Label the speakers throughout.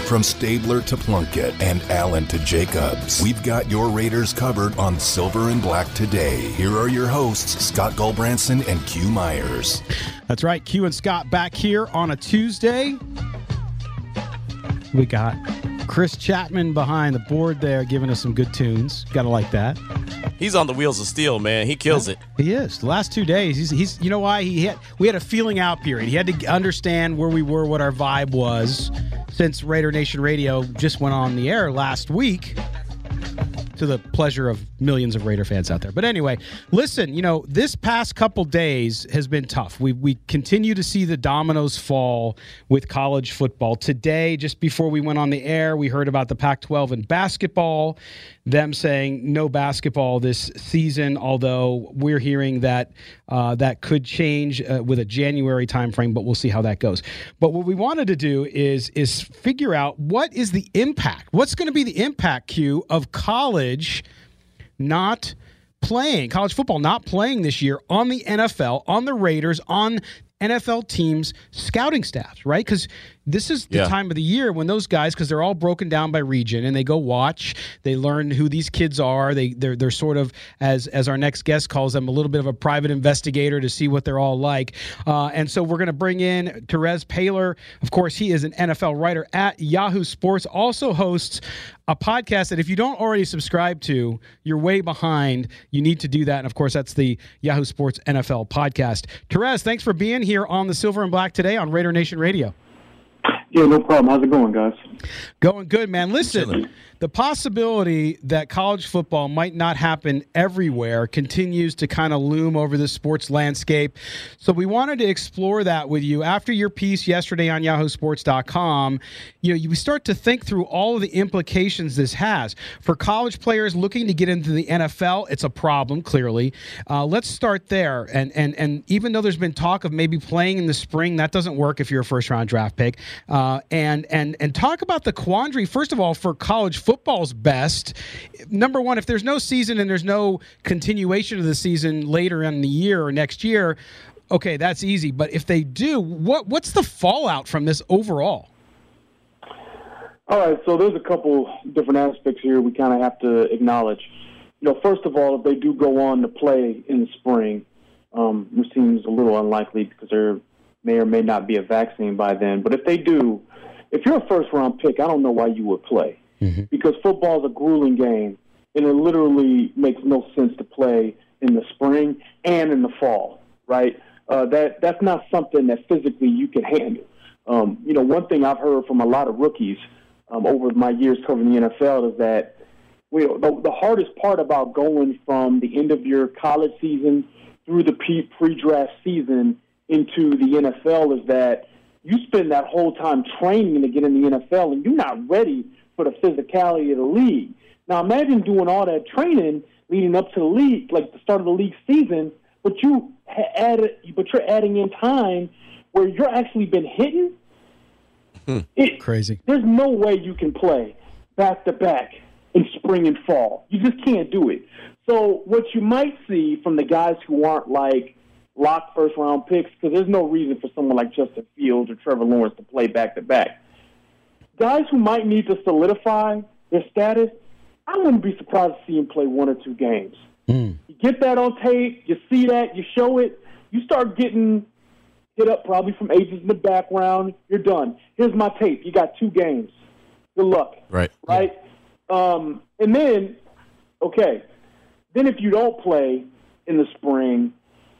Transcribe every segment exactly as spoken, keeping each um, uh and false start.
Speaker 1: From Stabler to Plunkett and Allen to Jacobs, we've got your Raiders covered on Silver and Black today. Here are your hosts, Scott Gulbranson and Q Myers.
Speaker 2: That's right, Q and Scott back here on a Tuesday. We got Chris Chapman behind the board there giving us some good tunes. Gotta like that.
Speaker 3: He's on the wheels of steel, man. He kills it.
Speaker 2: He is. The last two days, he's, he's you know why? He had, we had a feeling out period. He had to understand where we were, what our vibe was, since Raider Nation Radio just went on the air last week, to the pleasure of millions of Raider fans out there. But anyway, listen, you know, this past couple days has been tough. We we continue to see the dominoes fall with college football. Today, just before we went on the air, we heard about the Pac twelve in basketball, them saying no basketball this season, although we're hearing that uh, that could change uh, with a January timeframe, but we'll see how that goes. But what we wanted to do is, is figure out what is the impact, what's going to be the impact, Q, of college not playing, college football not playing this year on the N F L, on the Raiders, on N F L teams' scouting staffs, right? Because this is the
Speaker 3: yeah.
Speaker 2: time of the year when those guys, because they're all broken down by region, and they go watch, they learn who these kids are. They they're they're sort of, as as our next guest calls them, a little bit of a private investigator to see what they're all like. Uh, and so we're going to bring in Terez Paylor. Of course, he is an N F L writer at Yahoo Sports. Also hosts a podcast that if you don't already subscribe to, you're way behind. You need to do that. And of course, that's the Yahoo Sports N F L podcast. Terez, thanks for being here on the Silver and Black today on Raider Nation Radio.
Speaker 4: Yeah, no problem. How's it going, guys?
Speaker 2: Going good, man. Listen, the possibility that college football might not happen everywhere continues to kind of loom over the sports landscape. So we wanted to explore that with you. After your piece yesterday on yahoo sports dot com, you know, you start to think through all of the implications this has. For college players looking to get into the N F L, it's a problem, clearly. Uh, let's start there. And, and, and even though there's been talk of maybe playing in the spring, that doesn't work if you're a first-round draft pick. Uh, and, and, and talk about the quandary, first of all, for college football's best. Number one, if there's no season and there's no continuation of the season later in the year or next year, okay, that's easy. But if they do, what what's the fallout from this overall?
Speaker 4: All right, so there's a couple different aspects here we kind of have to acknowledge. You know, first of all, if they do go on to play in the spring, um, which seems a little unlikely because there may or may not be a vaccine by then. But if they do, if you're a first-round pick, I don't know why you would play. Mm-hmm. Because football is a grueling game, and it literally makes no sense to play in the spring and in the fall, right? Uh, that that's not something that physically you can handle. Um, you know, one thing I've heard from a lot of rookies um, over my years covering the N F L is that well, the, the hardest part about going from the end of your college season through the pre- pre-draft season into the N F L is that you spend that whole time training to get in the N F L, and you're not ready for the physicality of the league. Now, imagine doing all that training leading up to the league, like the start of the league season, but you add, but you're adding in time where you're actually been hitting.
Speaker 2: Hmm.
Speaker 4: It,
Speaker 2: Crazy.
Speaker 4: There's no way you can play back to back in spring and fall. You just can't do it. So what you might see from the guys who aren't like locked first round picks, because there's no reason for someone like Justin Fields or Trevor Lawrence to play back to back. Guys who might need to solidify their status, I wouldn't be surprised to see him play one or two games. Mm. You get that on tape, you see that, you show it, you start getting hit up probably from agents in the background, you're done. Here's my tape. You got two games. Good luck.
Speaker 3: Right.
Speaker 4: Right? Yeah. Um, and then, okay, then if you don't play in the spring,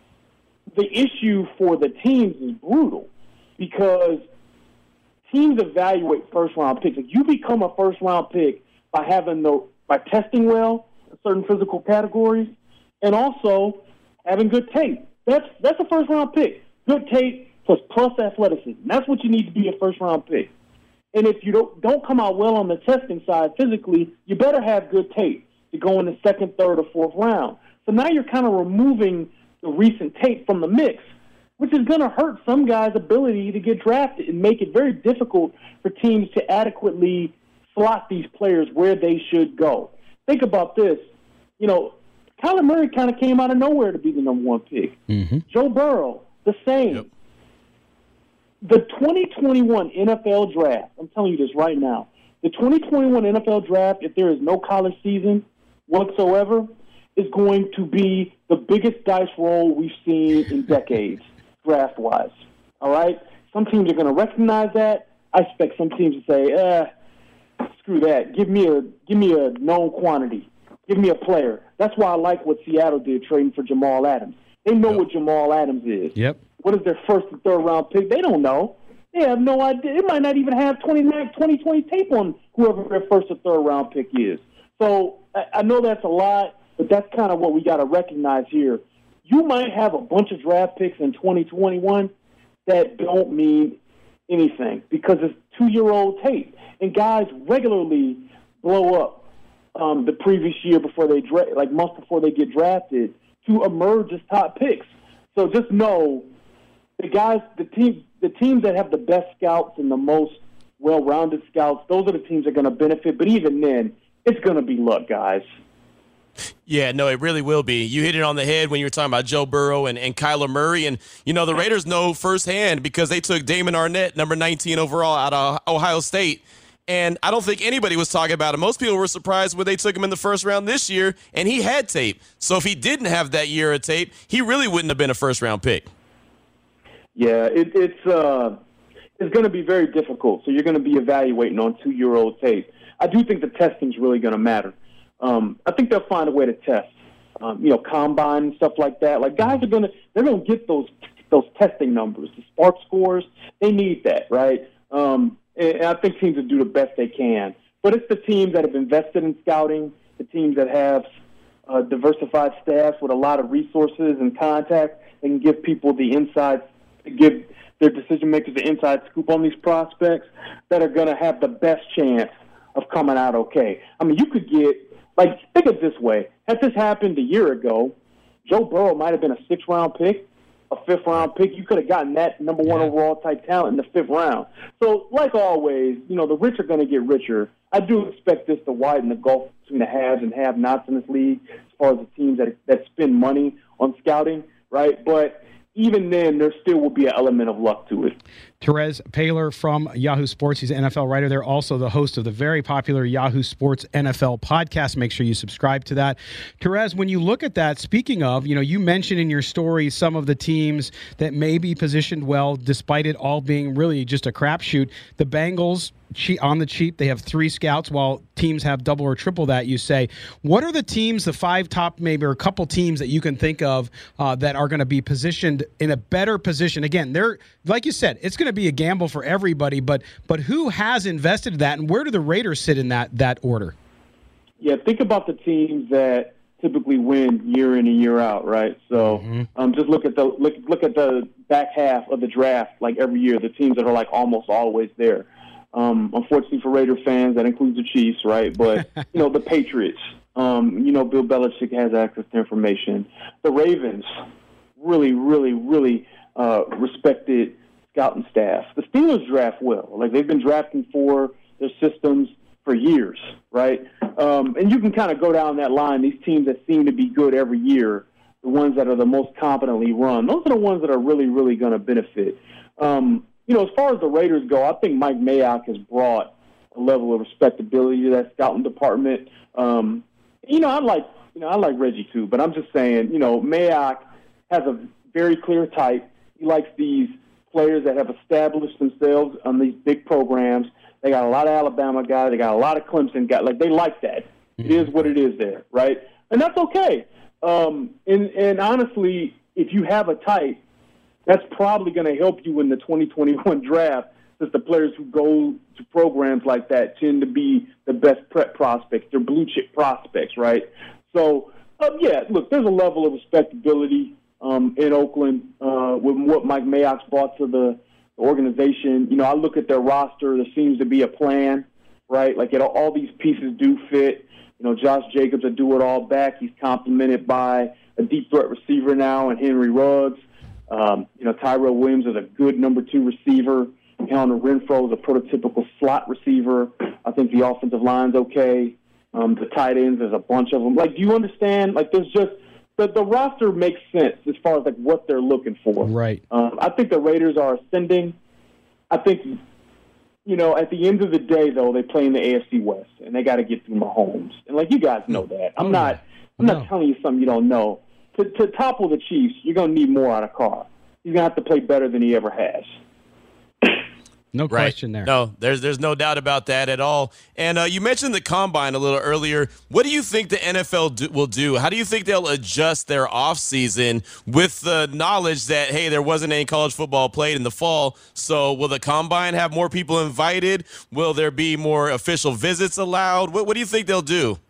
Speaker 4: the issue for the teams is brutal because teams evaluate first-round picks. If you become a first-round pick by having the by testing well in certain physical categories and also having good tape. That's that's a first-round pick. Good tape plus plus athleticism. That's what you need to be a first-round pick. And if you don't don't come out well on the testing side physically, you better have good tape to go in the second, third, or fourth round. So now you're kind of removing the recent tape from the mix, which is going to hurt some guys' ability to get drafted and make it very difficult for teams to adequately slot these players where they should go. Think about this. You know, Kyler Murray kind of came out of nowhere to be the number one pick. Mm-hmm. Joe Burrow, the same. Yep. the twenty twenty-one N F L draft, I'm telling you this right now, the twenty twenty-one N F L draft, if there is no college season whatsoever, is going to be the biggest dice roll we've seen in decades, draft-wise. All right? Some teams are going to recognize that. I expect some teams to say, eh, screw that. Give me a give me a known quantity. Give me a player. That's why I like what Seattle did trading for Jamal Adams. They know
Speaker 2: Yep.
Speaker 4: what Jamal Adams is.
Speaker 2: Yep.
Speaker 4: What is their first and third round pick? They don't know. They have no idea. It might not even have twenty twenty tape on whoever their first or third round pick is. So I, I know that's a lot, but that's kind of what we got to recognize here. You might have a bunch of draft picks in twenty twenty-one that don't mean anything because it's two-year-old tape. And guys regularly blow up um, the previous year before they dra- like months before they get drafted to emerge as top picks. So just know the guys, the team, the teams that have the best scouts and the most well-rounded scouts, those are the teams that are going to benefit. But even then, it's going to be luck, guys.
Speaker 3: Yeah, no, it really will be. You hit it on the head when you were talking about Joe Burrow and, and Kyler Murray. And, you know, the Raiders know firsthand because they took Damon Arnett, number nineteen overall, out of Ohio State. And I don't think anybody was talking about it. Most people were surprised when they took him in the first round this year, and he had tape. So if he didn't have that year of tape, he really wouldn't have been a first-round pick.
Speaker 4: Yeah, it, it's uh, it's going to be very difficult. So you're going to be evaluating on two-year-old tape. I do think the testing's really going to matter. Um, I think they'll find a way to test, um, you know, combine and stuff like that. Like guys are going to they're going to get those those testing numbers, the SPARQ scores. They need that, right? Um, and I think teams will do the best they can. But it's the teams that have invested in scouting, the teams that have uh, diversified staffs with a lot of resources and contacts and can give people the insights, give their decision makers the inside scoop on these prospects that are going to have the best chance of coming out okay. I mean, you could get, like, think of it this way. Had this happened a year ago, Joe Burrow might have been a sixth-round pick, a fifth-round pick. You could have gotten that number one
Speaker 2: Yeah.
Speaker 4: overall type talent in the fifth round. So, like always, you know, the rich are going to get richer. I do expect this to widen the gulf between the haves and have-nots in this league as far as the teams that that spend money on scouting, right? But even then, there still will be an element of luck to it.
Speaker 2: Terez Paylor from Yahoo Sports. He's an N F L writer. They're also the host of the very popular Yahoo Sports N F L podcast. Make sure you subscribe to that. Terez, when you look at that, speaking of, you know, you mentioned in your story some of the teams that may be positioned well, despite it all being really just a crapshoot. The Bengals, on the cheap, they have three scouts, while teams have double or triple that, you say. What are the teams, the five top maybe, or a couple teams that you can think of uh, that are going to be positioned in a better position? Again, they're, like you said, it's going to be a gamble for everybody, but but who has invested in that, and where do the Raiders sit in that that order?
Speaker 4: Yeah, think about the teams that typically win year in and year out, right? So
Speaker 2: Mm-hmm.
Speaker 4: um, just look at the look look at the back half of the draft, like every year, the teams that are like almost always there. Um, unfortunately for Raider fans, that includes the Chiefs, right? But you know, the Patriots. Um, you know, Bill Belichick has access to information. The Ravens, really, really, really uh, respected scouting staff. The Steelers draft well. Like, they've been drafting for their systems for years, right? Um, and you can kind of go down that line. These teams that seem to be good every year, the ones that are the most competently run, those are the ones that are really, really going to benefit. Um, you know, as far as the Raiders go, I think Mike Mayock has brought a level of respectability to that scouting department. Um, you know, I like, you know, I like Reggie too, but I'm just saying, you know, Mayock has a very clear type. He likes these players that have established themselves on these big programs. They got a lot of Alabama guys. They got a lot of Clemson guys. Like, they like that. It is what it is there, right? And that's okay. Um, and, and honestly, if you have a type, that's probably going to help you in the twenty twenty-one draft, since the players who go to programs like that tend to be the best prep prospects. They're blue-chip prospects, right? So, um, yeah, look, there's a level of respectability um, in Oakland uh, with what Mike Mayock's brought to the organization. You know, I look at their roster. There seems to be a plan, right? Like, it, all these pieces do fit. You know, Josh Jacobs, a do-it-all back. He's complemented by a deep threat receiver now and Henry Ruggs. Um, you know, Tyrell Williams is a good number two receiver. Hunter Renfrow is a prototypical slot receiver. I think the offensive line's okay. Um, the tight ends, there's a bunch of them. Like, do you understand? Like, there's just the, the roster makes sense as far as like what they're looking for.
Speaker 2: Right.
Speaker 4: Um, I think the Raiders are ascending. I think, you know, at the end of the day, though, they play in the A F C West, and they got to get through Mahomes. And, like, you guys know that. I'm not I'm
Speaker 2: No.
Speaker 4: not telling you something you don't know. To, to topple the Chiefs, you're going to need more out of Carr. He's going to have to play better than he ever has.
Speaker 2: No
Speaker 3: Right.
Speaker 2: question there.
Speaker 3: No, there's there's no doubt about that at all. And uh, you mentioned the combine a little earlier. What do you think the N F L do, will do? How do you think they'll adjust their offseason with the knowledge that, hey, there wasn't any college football played in the fall? So will the combine have more people invited? Will there be more official visits allowed? What, what do you think they'll do?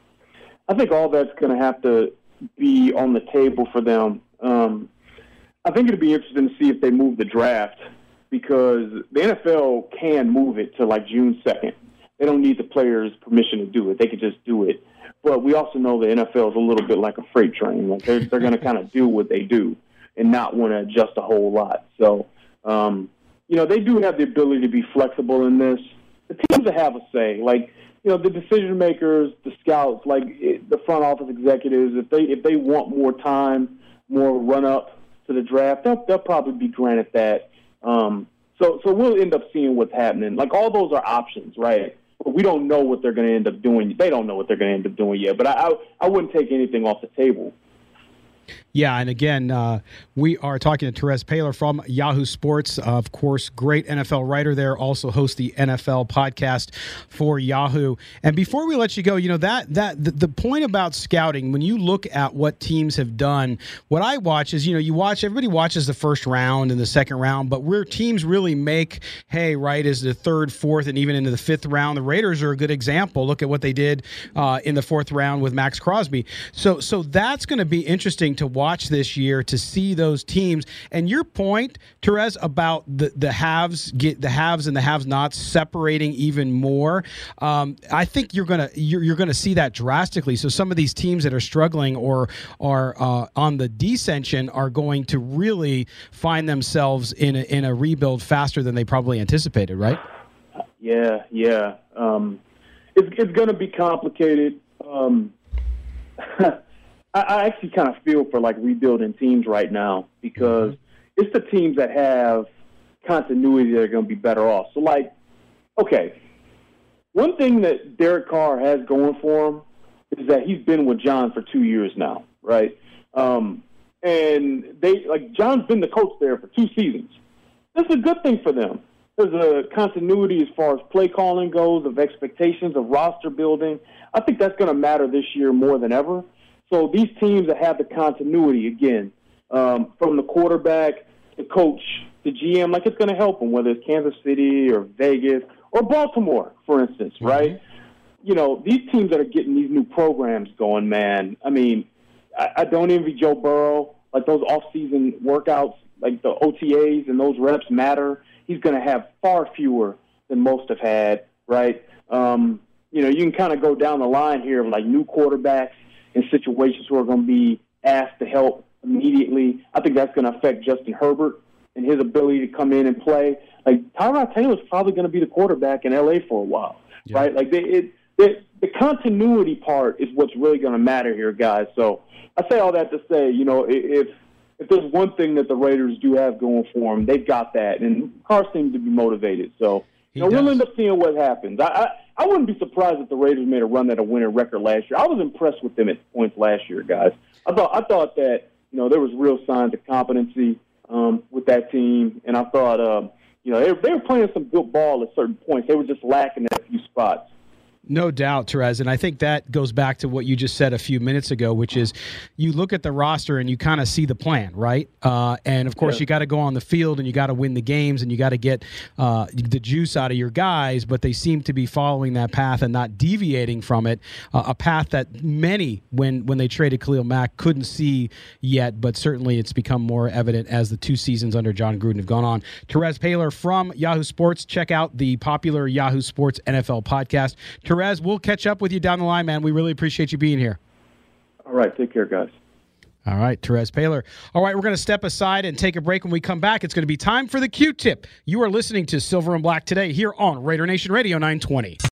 Speaker 4: I think all that's going to have to be on the table for them. Um, I think it'd be interesting to see if they move the draft, because the N F L can move it to like June second. They don't need the players' permission to do it. They can just do it. But we also know the N F L is a little bit like a freight train. Like they're they're going to kind of do what they do and not want to adjust a whole lot. So, um, you know, they do have the ability to be flexible in this. The teams that have a say, like, you know, the decision makers, the scouts, like it, the front office executives, if they if they want more time, more run up to the draft, they'll, they'll probably be granted that. Um, so, so we'll end up seeing what's happening. Like, all those are options, right? But we don't know what they're going to end up doing. They don't know what they're going to end up doing yet. But I, I, I wouldn't take anything off the table.
Speaker 2: Yeah, and again, uh, we are talking to Terez Paylor from Yahoo Sports. Uh, of course, great N F L writer there, also hosts the N F L podcast for Yahoo. And before we let you go, you know, that that the, the point about scouting, when you look at what teams have done, what I watch is, you know, you watch, everybody watches the first round and the second round, but where teams really make hay, right, is the third, fourth, and even into the fifth round. The Raiders are a good example. Look at what they did uh, in the fourth round with Max Crosby. So, so that's going to be interesting to watch this year, to see those teams. And your point, Terez, about the the haves get the haves and the have-nots separating even more, um, I think you're gonna you're, you're gonna see that drastically. So some of these teams that are struggling or are uh, on the descension are going to really find themselves in a, in a rebuild faster than they probably anticipated, right?
Speaker 4: Yeah, yeah. Um, it's it's going to be complicated. Um, I actually kind of feel for, like, rebuilding teams right now, because it's the teams that have continuity that are going to be better off. So, like, okay, one thing that Derek Carr has going for him is that he's been with John for two years now, right? Um, and they, like, John's been the coach there for two seasons. That's a good thing for them. There's a continuity as far as play calling goes, of expectations, of roster building. I think that's going to matter this year more than ever. So these teams that have the continuity, again, um, from the quarterback, the coach, the G M, like, it's going to help them, whether it's Kansas City or Vegas or Baltimore, for instance, mm-hmm. right? You know, these teams that are getting these new programs going, man, I mean, I, I don't envy Joe Burrow. Like, those off-season workouts, like the O T As and those reps matter. He's going to have far fewer than most have had, right? Um, you know, you can kind of go down the line here of, like, new quarterbacks in situations who are going to be asked to help immediately. I think that's going to affect Justin Herbert and his ability to come in and play. Like, Tyrod Taylor's probably going to be the quarterback in L A for a while, yeah. right? Like, they, it, it, the continuity part is what's really going to matter here, guys. So I say all that to say, you know, if if there's one thing that the Raiders do have going for them, they've got that. And Carr seems to be motivated. So, you know, we'll end up seeing what happens. I, I I wouldn't be surprised if the Raiders made a run at a winning record last year. I was impressed with them at points last year, guys. I thought I thought that, you know, there was real signs of competency um, with that team, and I thought, um, you know, they, they were playing some good ball at certain points. They were just lacking at a few spots.
Speaker 2: No doubt, Terez, and I think that goes back to what you just said a few minutes ago, which is you look at the roster and you kind of see the plan, right? Uh, and, of course, yeah. you got to go on the field and you got to win the games and you got to get uh, the juice out of your guys, but they seem to be following that path and not deviating from it, uh, a path that many, when, when they traded Khalil Mack, couldn't see yet, but certainly it's become more evident as the two seasons under John Gruden have gone on. Terez Paylor from Yahoo Sports. Check out the popular Yahoo Sports N F L podcast. Terez, we'll catch up with you down the line, man. We really appreciate you being here.
Speaker 4: All right. Take care, guys.
Speaker 2: All right, Terez Paylor. All right, we're going to step aside and take a break. When we come back, it's going to be time for the Q-Tip. You are listening to Silver and Black today here on Raider Nation Radio nine twenty.